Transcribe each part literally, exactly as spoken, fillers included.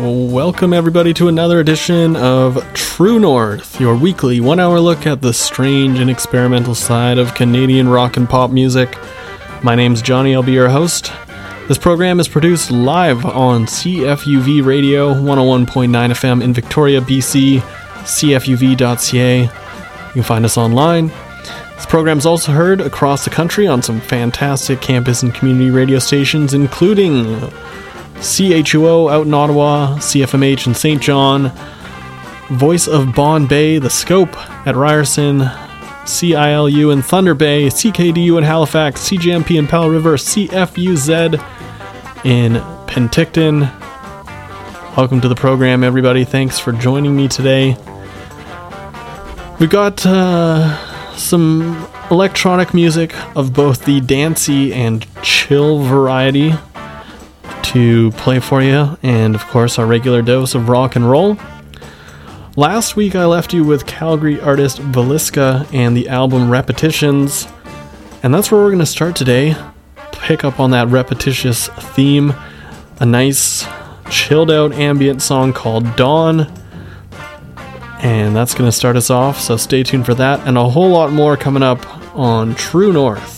Welcome everybody to another edition of True North, your weekly one-hour look at the strange and experimental side of Canadian rock and pop music. My name's Johnny, I'll be your host. This program is produced live on C F U V Radio, one oh one point nine F M in Victoria, B C, C F U V dot C A. You can find us online. This program is also heard across the country on some fantastic campus and community radio stations, including C H U O out in Ottawa, C F M H in Saint John, Voice of Bon Bay, The Scope at Ryerson, C I L U in Thunder Bay, C K D U in Halifax, C J M P in Powell River, C F U Z in Penticton. Welcome to the program, everybody. Thanks for joining me today. We've got uh, some electronic music of both the dancey and chill variety to play for you, and of course our regular dose of rock and roll. Last week I left you with Calgary artist Veliska and the album Repetitions, and that's where we're going to start today. Pick up on that repetitious theme, a nice chilled out ambient song called Dawn, and that's going to start us off, so stay tuned for that and a whole lot more coming up on True North.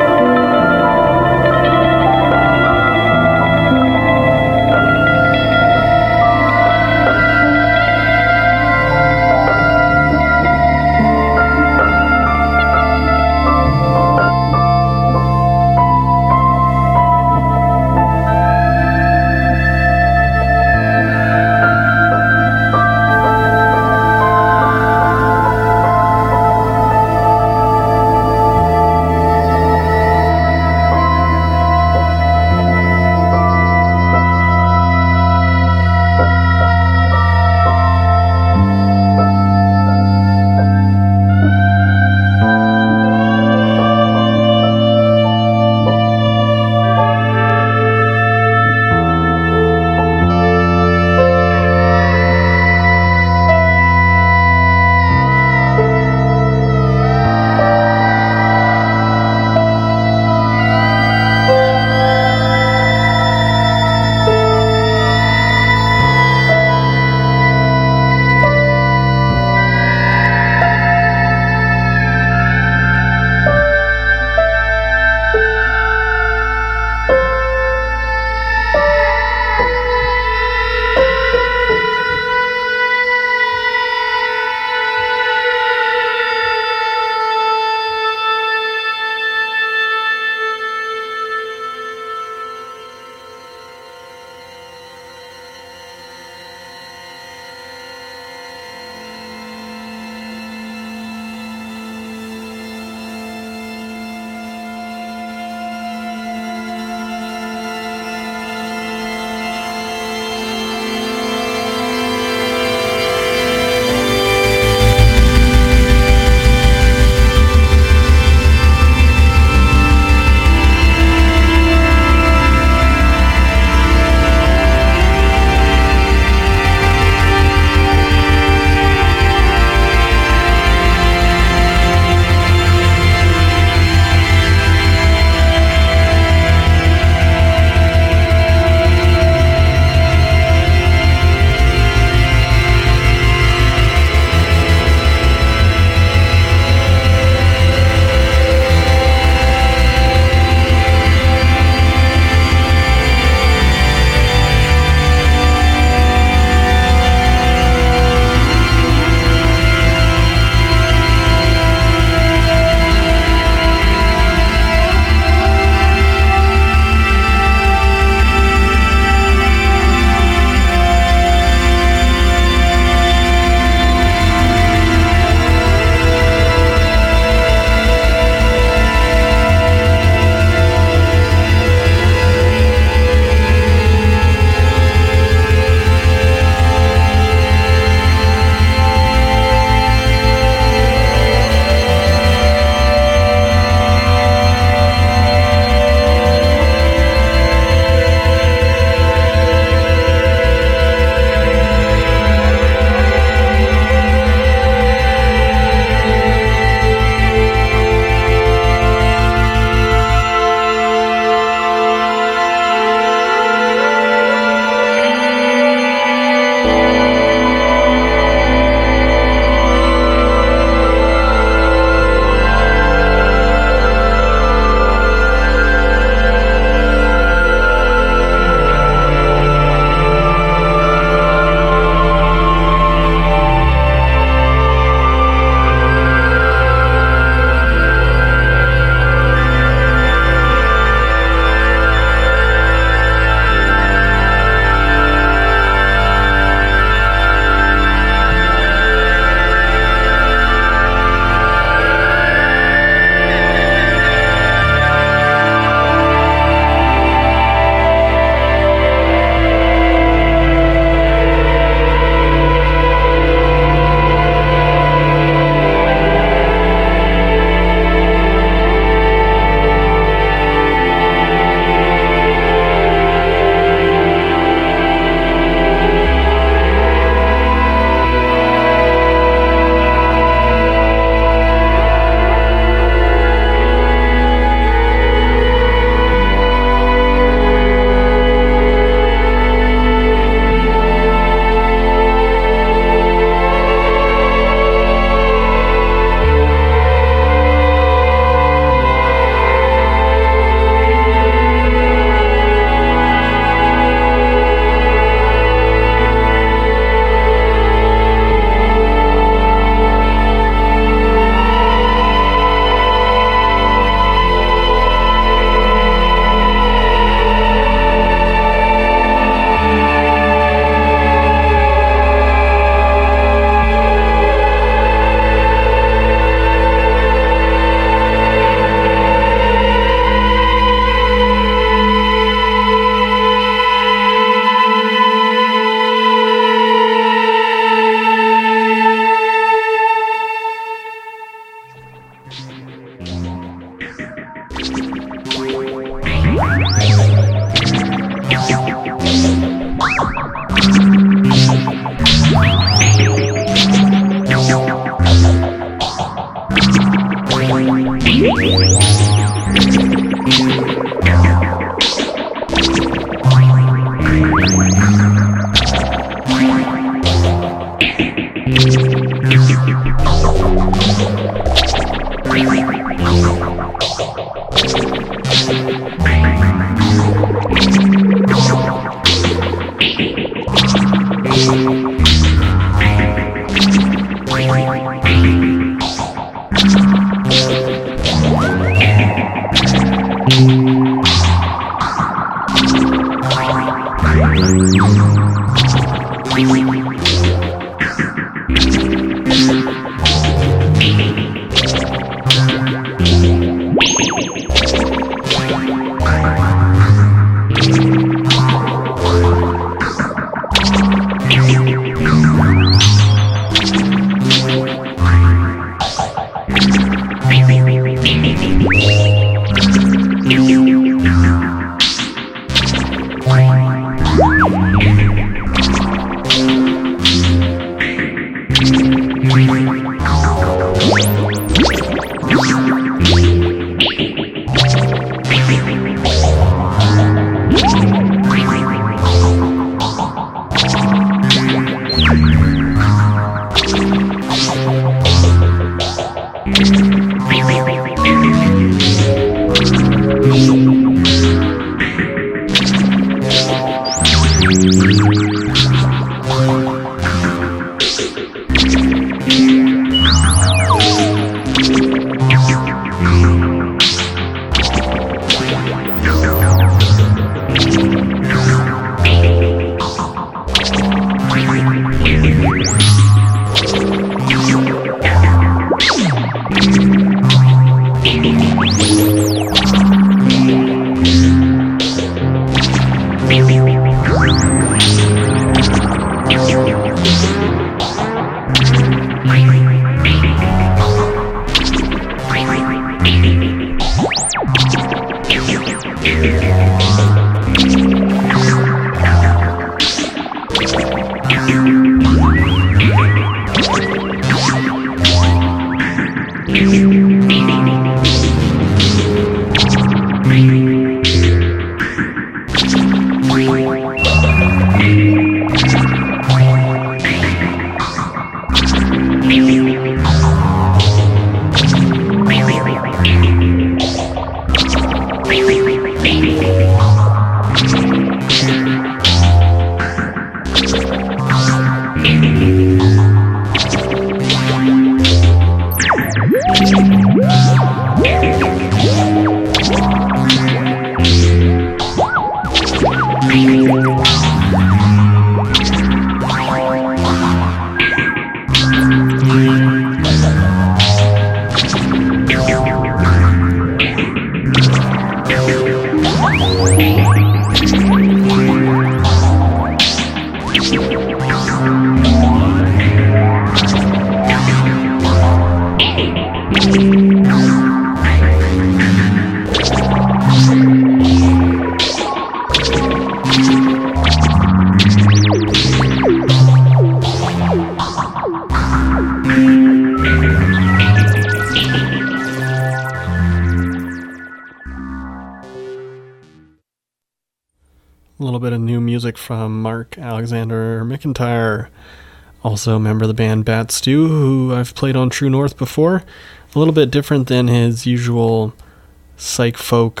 A little bit of new music from Mark Alexander McIntyre, also a member of the band Bat Stew, who I've played on True North before. A little bit different than his usual psych folk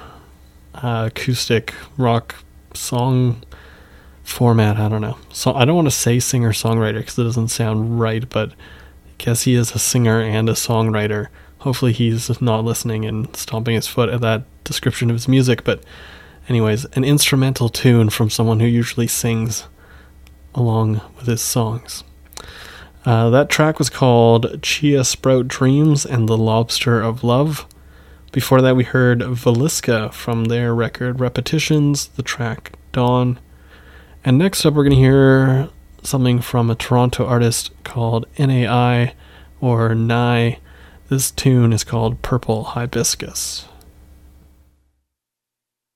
uh, acoustic rock song format. I don't know. So I don't want to say singer-songwriter because it doesn't sound right, but I guess he is a singer and a songwriter. Hopefully he's not listening and stomping his foot at that description of his music, but anyways, an instrumental tune from someone who usually sings along with his songs. Uh, that track was called Chia Sprout Dreams and the Lobster of Love. Before that, we heard Veliska from their record Repetitions, the track Dawn. And next up, we're going to hear something from a Toronto artist called N A I or N I. This tune is called Purple Hibiscus.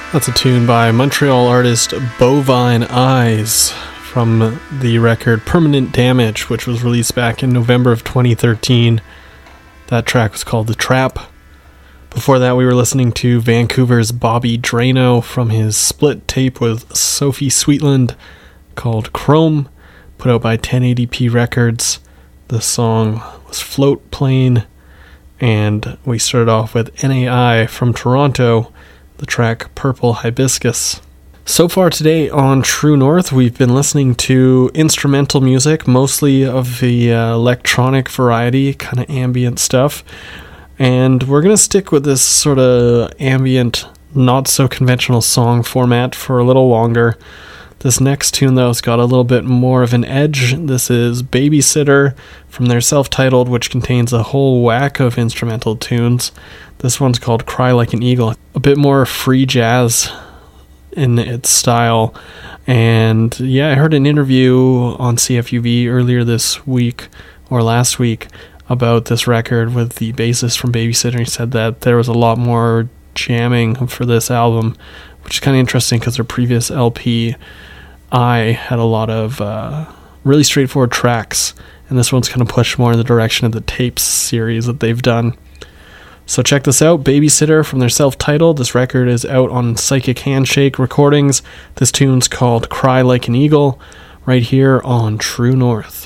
That's a tune by Montreal artist Bovine Eyes from the record Permanent Damage, which was released back in November of twenty thirteen. That track was called The Trap. Before that, we were listening to Vancouver's Bobby Drano from his split tape with Sophie Sweetland called Chrome, put out by ten eighty p Records. The song was Float Plane, and we started off with N A I from Toronto, the track Purple Hibiscus. So far today on True North, we've been listening to instrumental music, mostly of the uh, electronic variety, kind of ambient stuff. And we're going to stick with this sort of ambient, not so conventional song format for a little longer. This next tune, though, has got a little bit more of an edge. This is Babysitter from their self-titled, which contains a whole whack of instrumental tunes. This one's called Cry Like an Eagle. A bit more free jazz in its style. And yeah, I heard an interview on C F U V earlier this week, or last week, about this record with the bassist from Babysitter. He said that there was a lot more jamming for this album, which is kind of interesting because their previous L P, I, had a lot of uh, really straightforward tracks, and this one's kind of pushed more in the direction of the Tapes series that they've done. So check this out, Babysitter from their self-titled. This record is out on Psychic Handshake Recordings. This tune's called Cry Like an Eagle, right here on True North.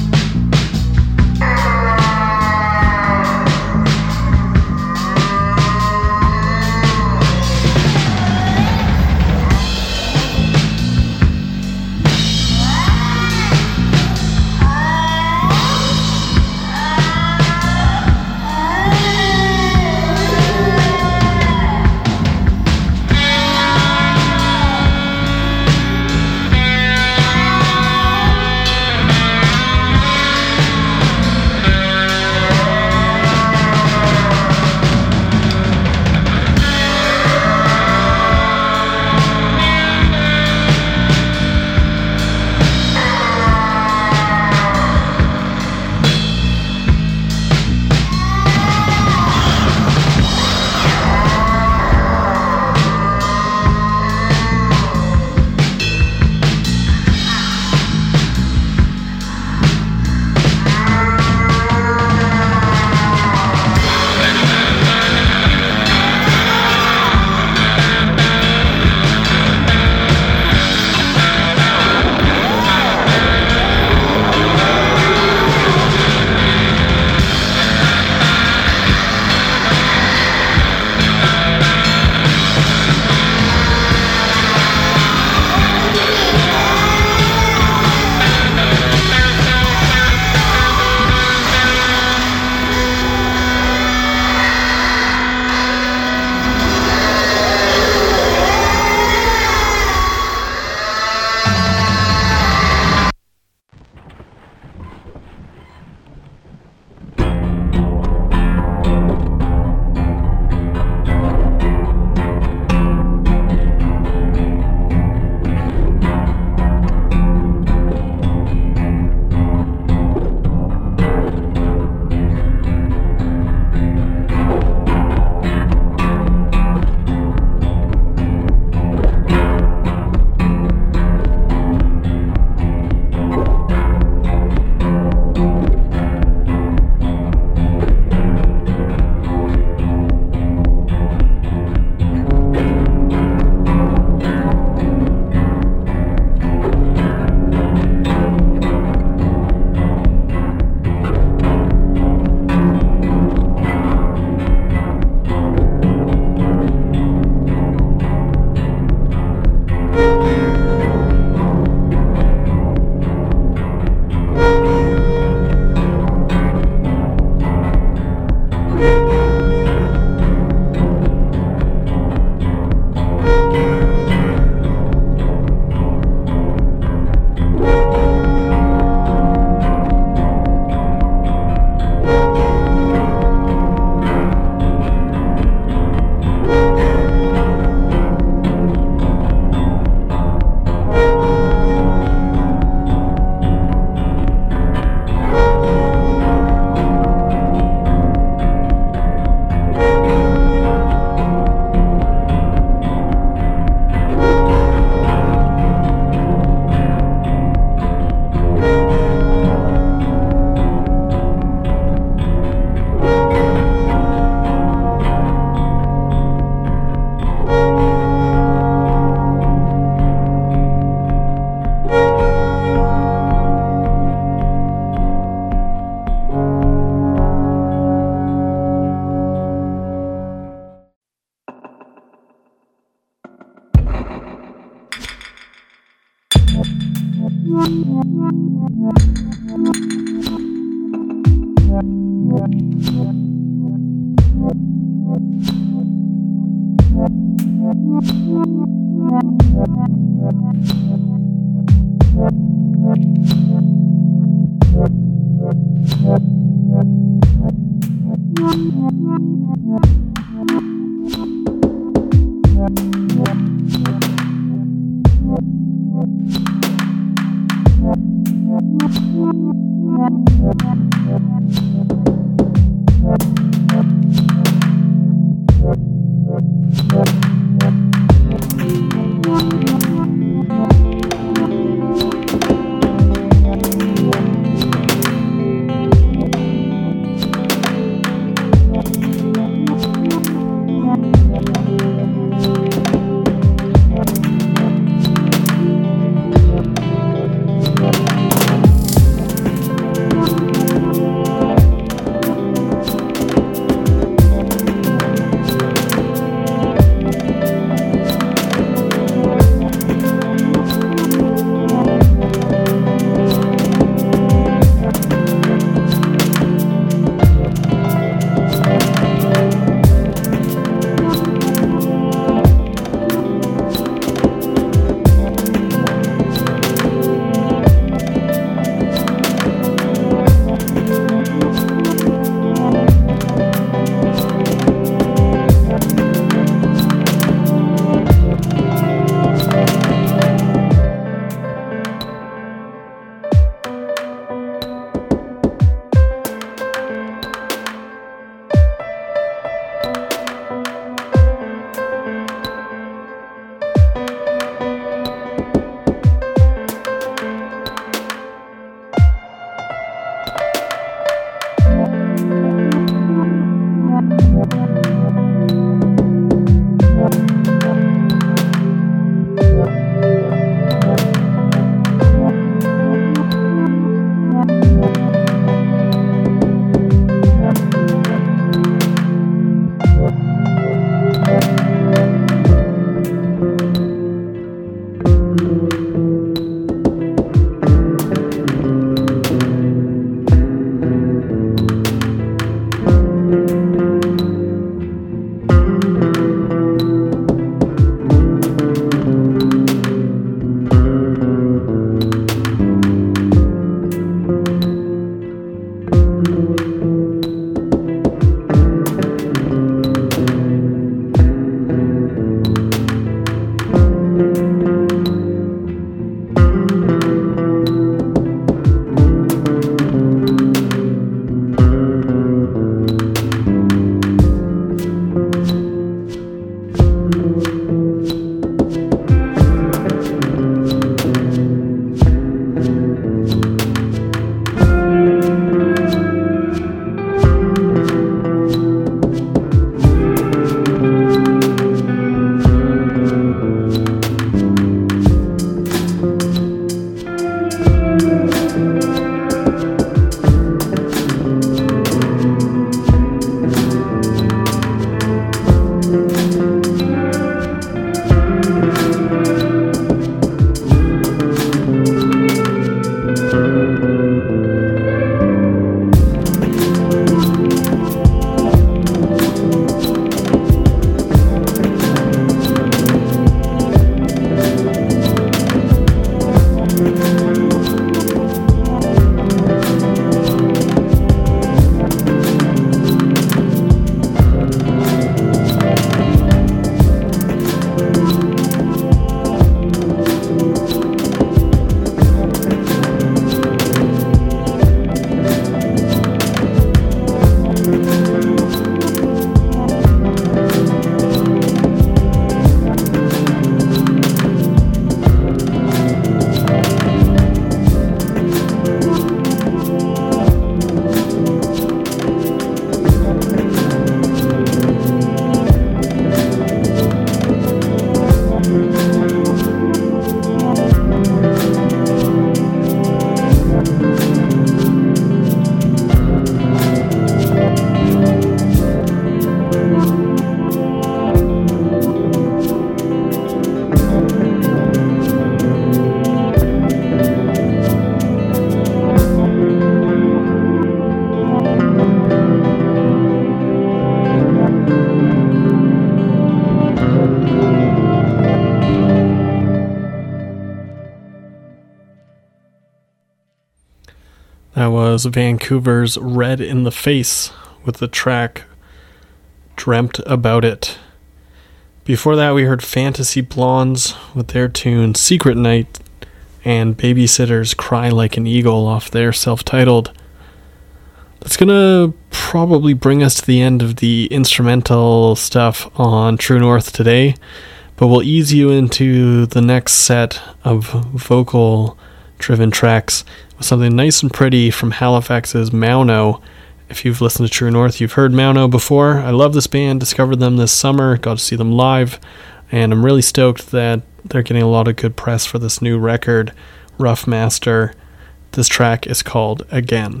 That was Vancouver's Red in the Face with the track Dreamt About It. Before that, we heard Fantasy Blondes with their tune Secret Night and Babysitters Cry Like an Eagle off their self-titled. That's gonna probably bring us to the end of the instrumental stuff on True North today, but we'll ease you into the next set of vocal-driven tracks with something nice and pretty from Halifax's Mauno. If you've listened to True North, you've heard Mauno before. I love this band, discovered them this summer, got to see them live, and I'm really stoked that they're getting a lot of good press for this new record, Rough Master. This track is called Again.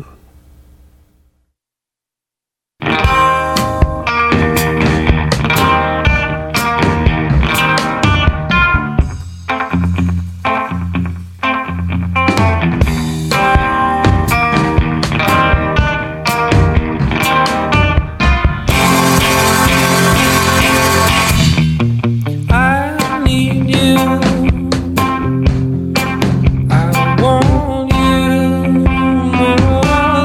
I want you more.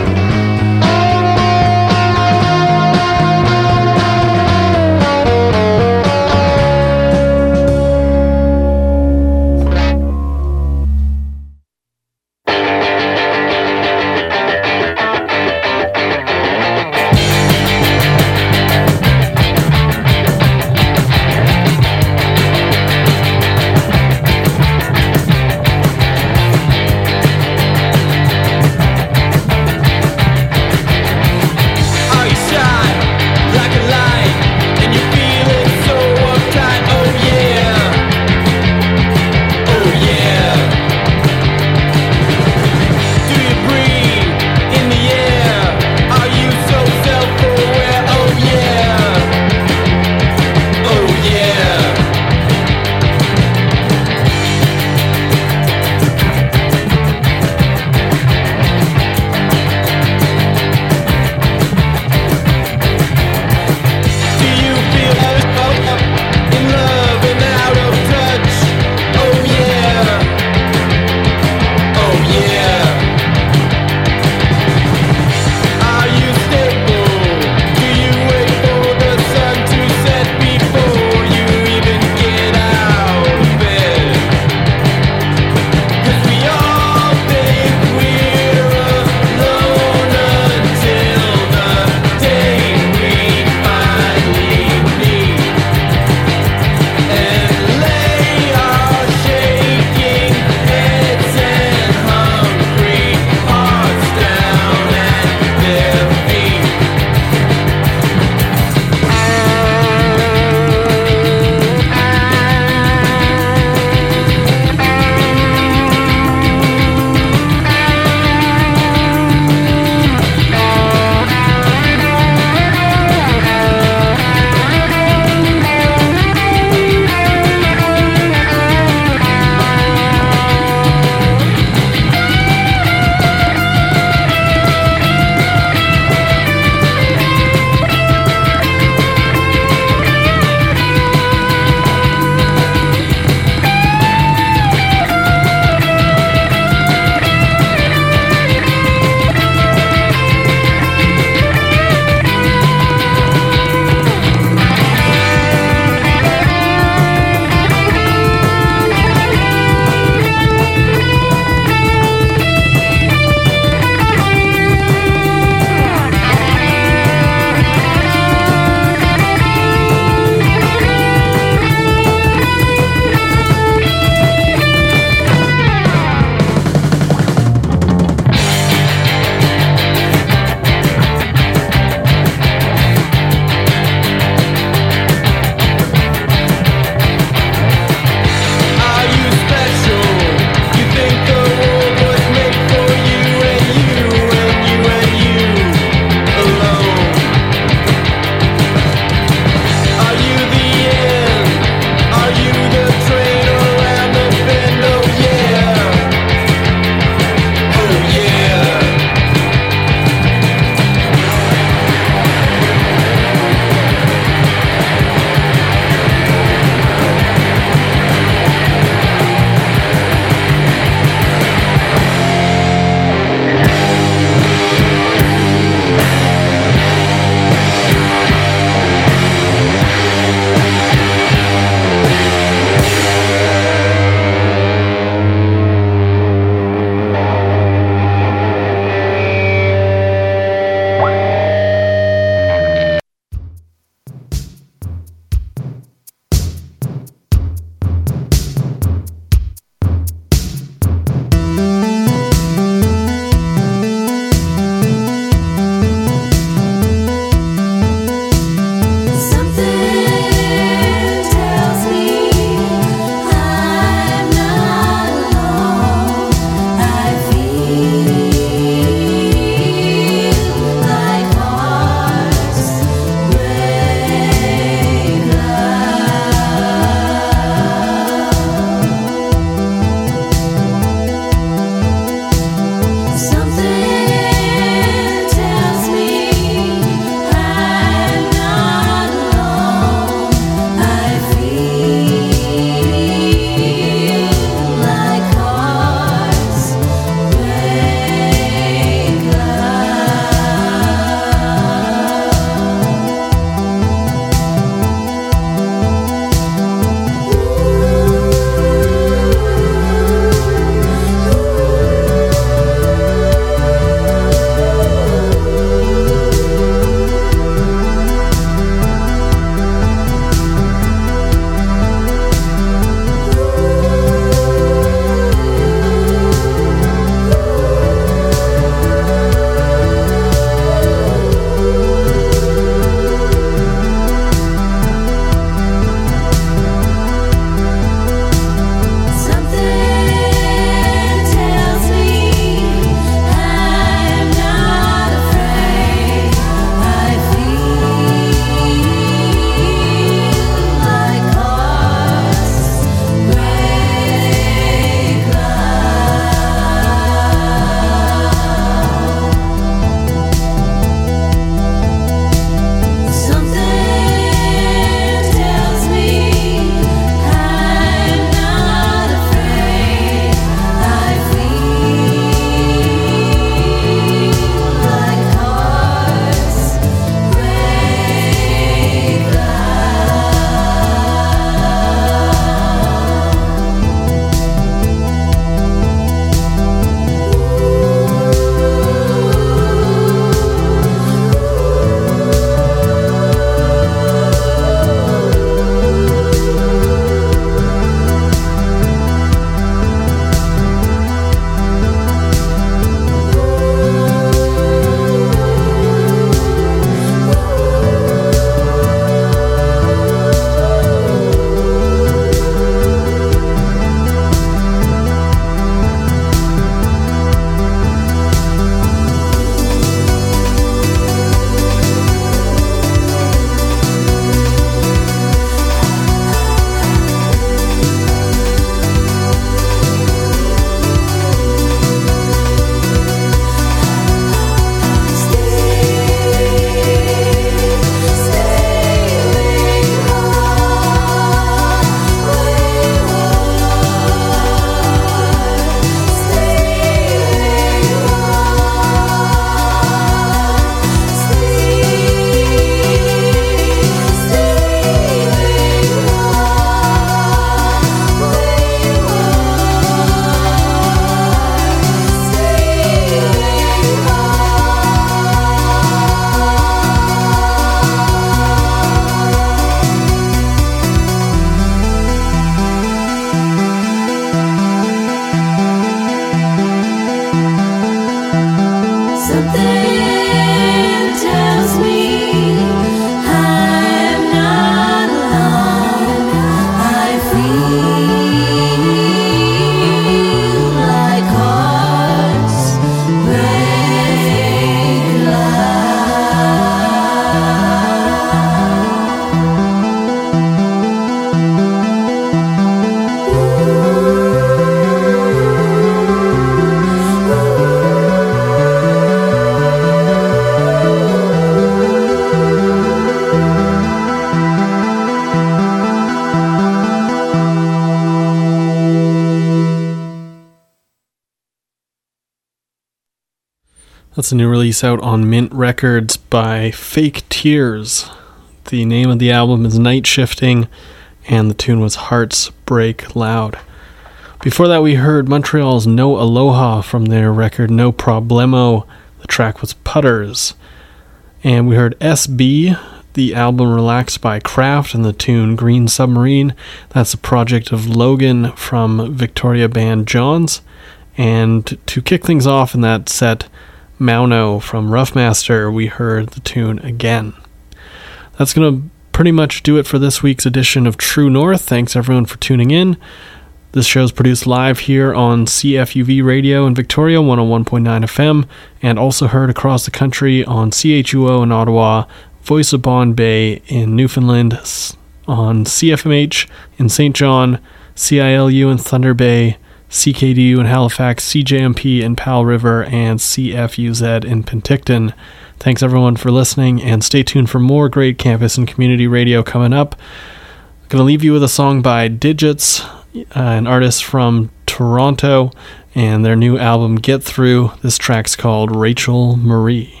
That's a new release out on Mint Records by Fake Tears. The name of the album is Night Shifting, and the tune was Hearts Break Loud. Before that, we heard Montreal's No Aloha from their record No Problemo. The track was Putters. And we heard S B, the album Relaxed by Kraft, and the tune Green Submarine. That's a project of Logan from Victoria band Johns. And to kick things off in that set, Mauno from Roughmaster, we heard the tune Again. That's going to pretty much do it for this week's edition of True North. Thanks everyone for tuning in. This show is produced live here on C F U V Radio in Victoria, one oh one point nine F M, and also heard across the country on C H U O in Ottawa, Voice of Bond Bay in Newfoundland, on C F M H in Saint John, C I L U in Thunder Bay, C K D U in Halifax, C J M P in Powell River, and C F U Z in Penticton. Thanks everyone for listening, and stay tuned for more great campus and community radio coming up. I'm going to leave you with a song by Digits, uh, an artist from Toronto, and their new album Get Through. This track's called Rachel Marie.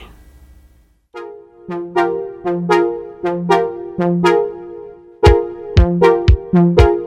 Thank you.